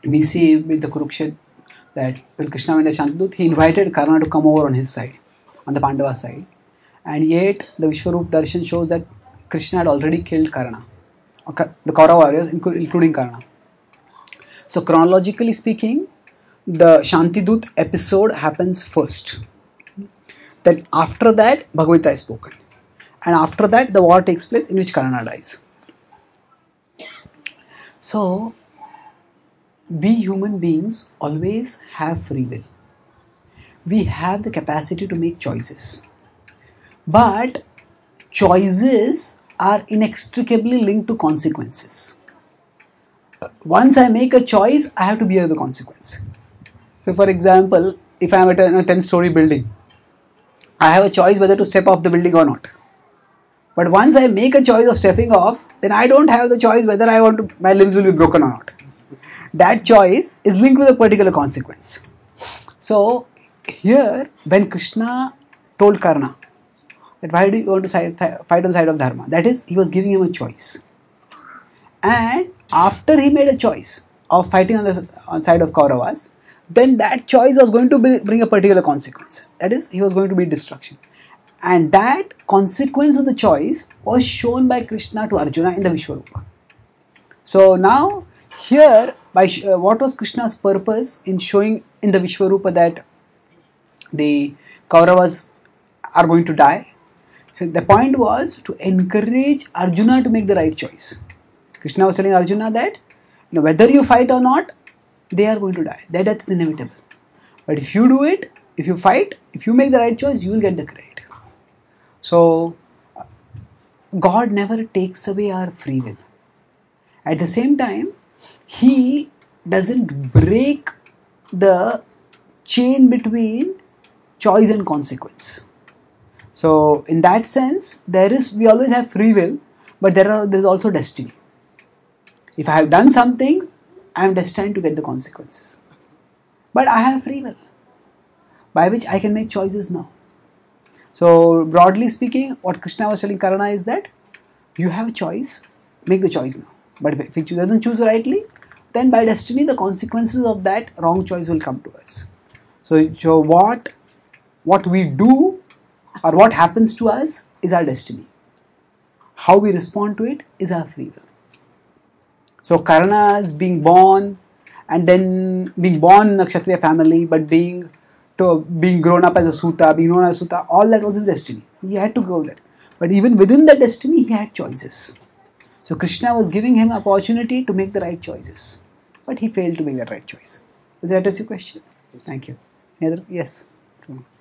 we see with the Kurukshetra that when Krishna went as Shantidut, he invited Karna to come over on his side, on the Pandava side. And yet the Vishwarup Darshan shows that Krishna had already killed Karna, the Kaurava warriors, including Karna. So chronologically speaking, the Shantidut episode happens first. Then after that, Bhagavad Gita is spoken. And after that, the war takes place in which Karna dies. So, we human beings always have free will. We have the capacity to make choices. But choices are inextricably linked to consequences. Once I make a choice, I have to bear the consequence. So for example, if I am at a 10-story building, I have a choice whether to step off the building or not. But once I make a choice of stepping off, then I don't have the choice whether my limbs will be broken or not. That choice is linked with a particular consequence. So here, when Krishna told Karna that why do you want to fight on the side of Dharma, that is, he was giving him a choice. And after he made a choice of fighting on the side of Kauravas, then that choice was going to bring a particular consequence. That is, he was going to be destruction. And that consequence of the choice was shown by Krishna to Arjuna in the Vishwarupa. So now, here, what was Krishna's purpose in showing in the Vishwarupa that the Kauravas are going to die? The point was to encourage Arjuna to make the right choice. Krishna was telling Arjuna that whether you fight or not, they are going to die. Their death is inevitable. But if you do it, if you fight, if you make the right choice, you will get the credit. So, God never takes away our free will. At the same time, He doesn't break the chain between choice and consequence. So, in that sense, we always have free will, but there is also destiny. If I have done something, I am destined to get the consequences. But I have free will, by which I can make choices now. So, broadly speaking, what Krishna was telling Karna is that you have a choice, make the choice now. But if he doesn't choose rightly, then by destiny, the consequences of that wrong choice will come to us. So what we do or what happens to us is our destiny. How we respond to it is our free will. So Karna's being born and then being born in a Kshatriya family, but being grown up as a Suta, being known as a Suta, all that was his destiny. He had to go there. But even within that destiny, he had choices. So Krishna was giving him opportunity to make the right choices. But he failed to make that right choice. Does that answer your question? Thank you. Yes.